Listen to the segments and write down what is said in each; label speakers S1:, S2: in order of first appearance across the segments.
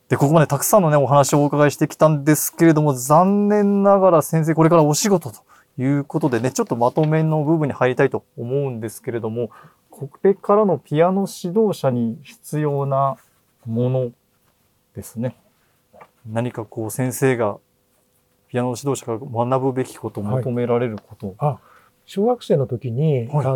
S1: で、ここまでたくさんのね、お話をお伺いしてきたんですけれども、残念ながら先生、これからお仕事ということでね、ちょっとまとめの部分に入りたいと思うんですけれども、これからのピアノ指導者に必要なものですね。何かこう先生がピアノ指導者が学ぶべきこと、求められること。
S2: 小学生の時に、研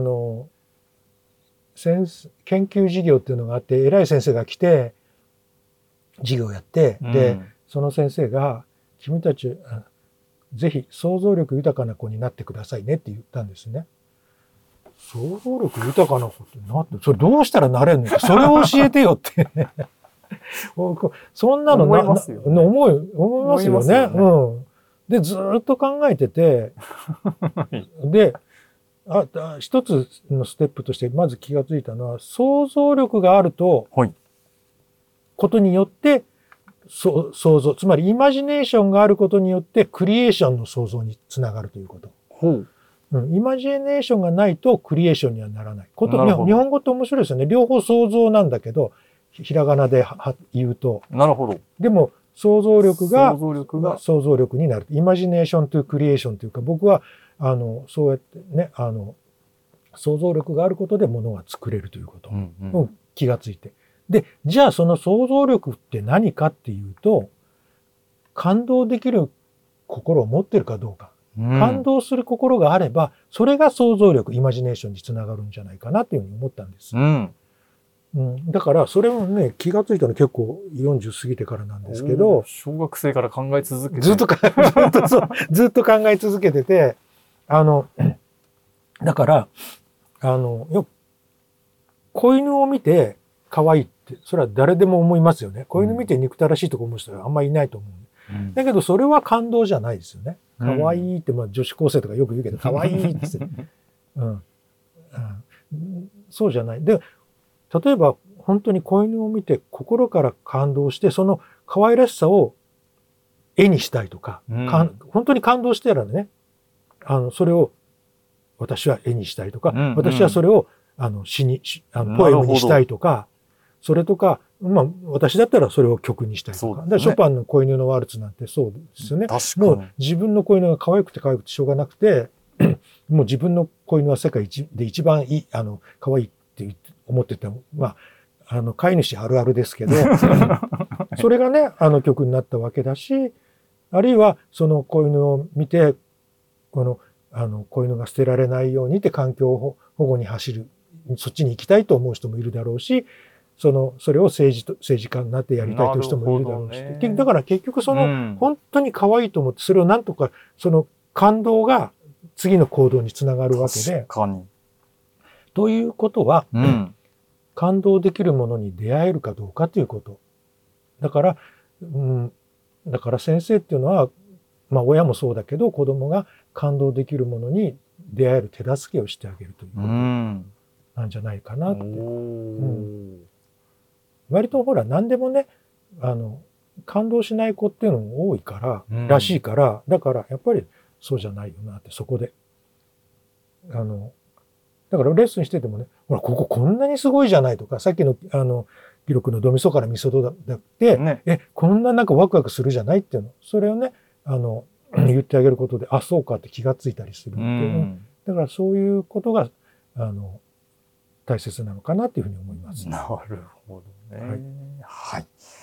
S2: 究授業っていうのがあって、偉い先生が来て、授業をやって、で、その先生が、君たち、ぜひ想像力豊かな子になってくださいねって言ったんですね。想像力豊かな子ってなって、それどうしたらなれるの？それを教えてよって。そんなの
S1: 思いますよね。
S2: 思いますよね。で、ずっと考えてて、で、一つのステップとしてまず気がついたのは、想像力があると、ことによって、想像、つまりイマジネーションがあることによってクリエーションの想像につながるということ。イマジネーションがないとクリエーションにはならない。日本語って面白いですよね。両方想像なんだけど、ひらがなで言うと。
S1: なるほど。
S2: でも、想像力が想像力になる。イマジネーションというクリエーションというか、僕は、そうやってね、想像力があることで物が作れるということを気がついて。で、じゃあその想像力って何かっていうと、感動できる心を持ってるかどうか。感動する心があれば、それが想像力、イマジネーションにつながるんじゃないかなっていうふうに思ったんです。だから、それもね、気がついたの結構40過ぎてからなんですけど。
S1: 小学生から考え続けて。
S2: ずっと考え続けてて、だから、子犬を見て可愛いって、それは誰でも思いますよね。子犬見て憎たらしいとか思う人はあんまりいないと思う。だけど、それは感動じゃないですよね。可愛いって、女子高生とかよく言うけど、可愛いって。そうじゃない。で、例えば、本当に子犬を見て心から感動して、その可愛らしさを絵にしたいとか、本当に感動してたらね、それを私は絵にしたいとか、私はそれをポエムにしたいとか、それとか、私だったらそれを曲にしたいとか。ショパンの子犬のワルツなんてそうですよね。もう自分の子犬が可愛くてしょうがなくて、もう自分の子犬は世界で一番いい、可愛いって思ってても、飼い主あるあるですけど、それがね、曲になったわけだし、あるいはその子犬を見て、子犬が捨てられないようにって環境保護に走る、そっちに行きたいと思う人もいるだろうし、それを政治家になってやりたいという人もいるだろうし、だから結局本当に可愛いと思って、それをなんとか、その感動が次の行動につながるわけで。ということは、感動できるものに出会えるかどうかということ。だから先生っていうのは、親もそうだけど、子供が感動できるものに出会える手助けをしてあげるということなんじゃないかなって。割とほら、何でもね、感動しない子っていうのも多いから、らしいから、だからやっぱりそうじゃないよなって、そこで。だからレッスンしててもね、ほら、こここんなにすごいじゃないとか、さっきの、記録のドミソからミソドだって、こんななんかワクワクするじゃないっていうの。それをね、言ってあげることで、あ、そうかって気がついたりするっていう。だからそういうことが、大切なのかなっていうふうに思います。
S1: なるほどね。はい。